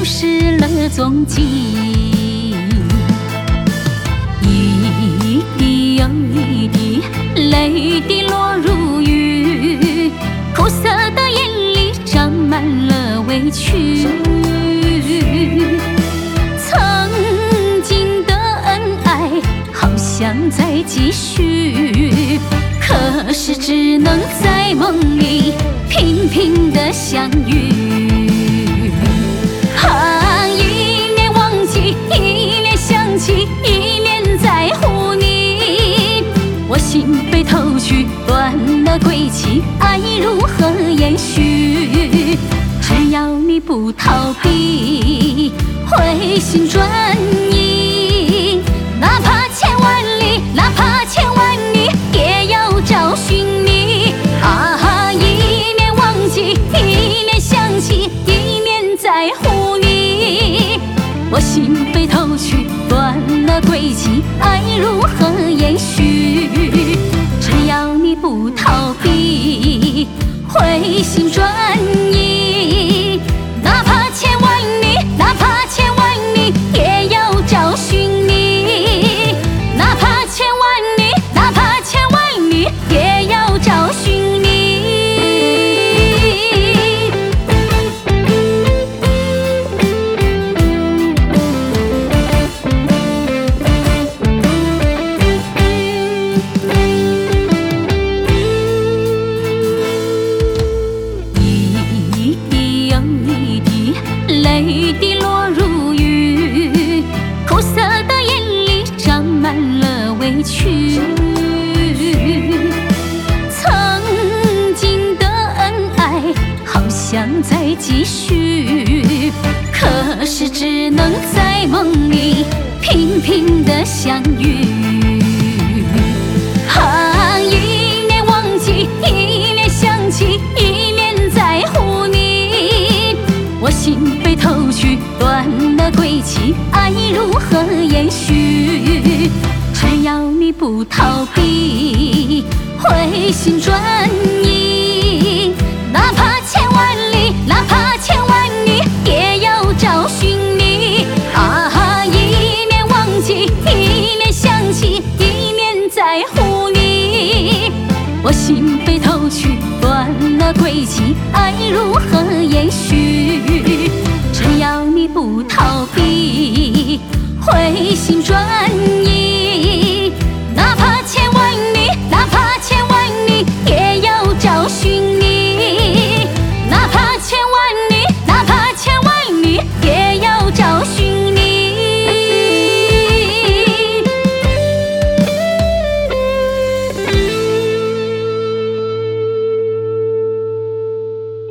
失了踪迹。一滴又一滴泪滴落如雨，苦涩的眼里长满了委屈。曾经的恩爱好像在继续，可是只能在梦里频频的相遇。一念忘记，一念想起，一念在乎你。我心被偷去，断了归期，爱如何延续？只要你不逃避，回心转意，哪怕千万里，哪怕千万里，也要找寻你。一念忘记，一念想起，一念在乎你。我心被偷去，断了归期，爱如何延续？只要你不逃避，回心转意，哪怕千万里，哪怕千万里，也要找寻你。哪怕千万里，哪怕千万里，也要找寻你。一滴又一滴泪滴落如雨，苦涩的眼里长满了委屈。曾经的恩爱好像在继续，可是只能在梦里频频的相遇。一念忘记，一念想起，一念在乎你。我心被偷去，断了归期，爱如何延续？只要你不逃避，回心转意，哪怕千万里，哪怕千万里，也要找寻你。一念忘记，一念想起，一念在乎你。我心被偷去，断了归期，爱如何